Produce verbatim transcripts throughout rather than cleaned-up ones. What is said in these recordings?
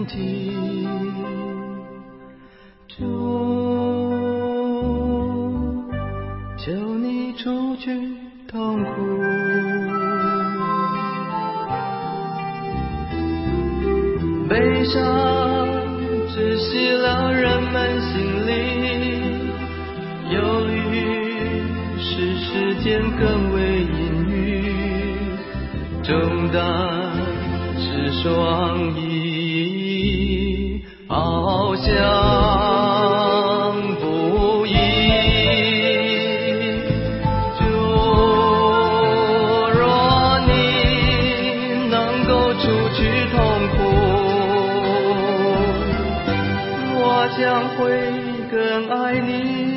问题。主，求你除去痛苦，悲伤窒息了人们心里，忧虑使时间更为阴郁，重担是双翼，翱翔不已。主，若你能够除去痛苦，我将会更爱你。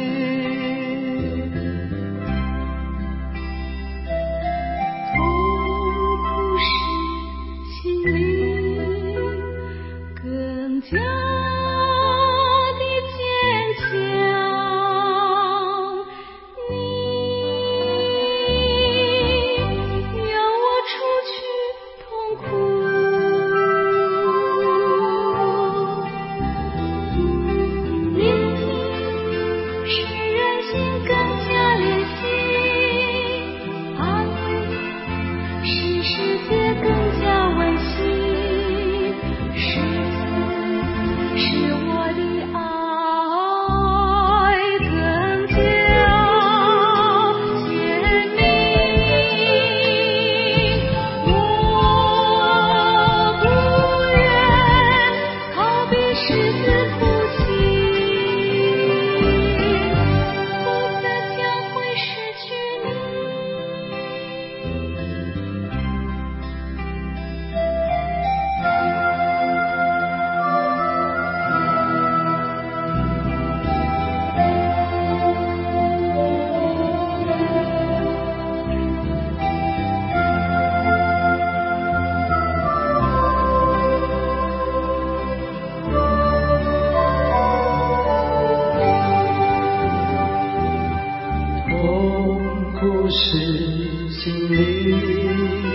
使心里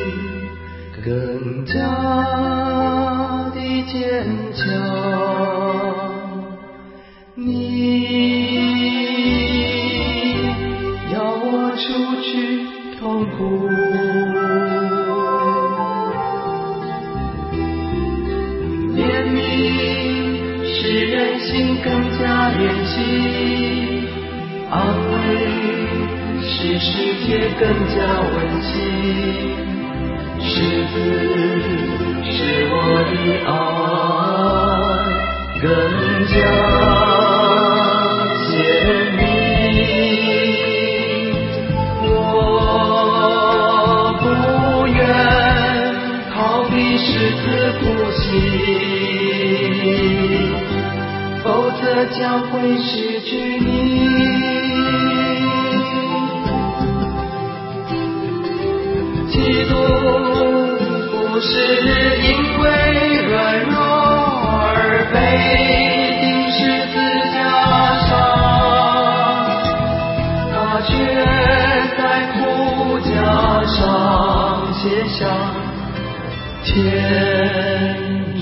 更加的坚强，你要我除去痛苦，怜悯使人心更加连起，安慰使世界更加温馨，狮子使我的爱更加鲜明。我不愿逃避狮子呼吸，否则将会失去你。基督不是因为软弱而被钉十字架上，他却在苦架上写下天